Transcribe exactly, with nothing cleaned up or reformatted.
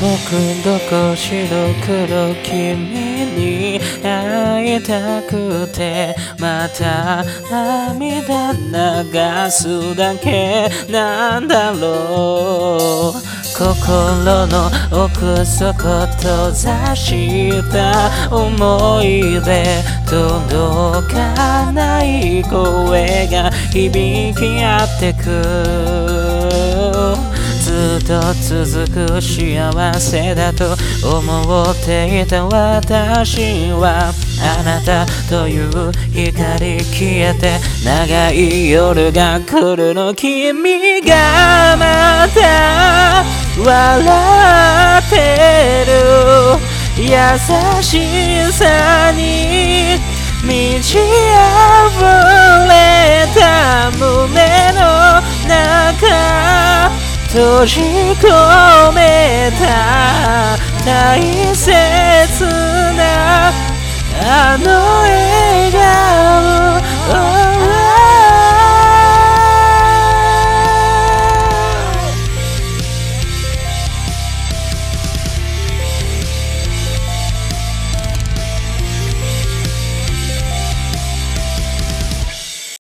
くどこ白黒君に会いたくてまた涙流すだけなんだろう心の奥底閉ざした思い出届かない声が響き合ってくずっと続く幸せだと思っていた私はあなたという光消えて長い夜が来るの君がまた笑ってる優しさに満ち溢れた胸の中閉じ込めた大切なあの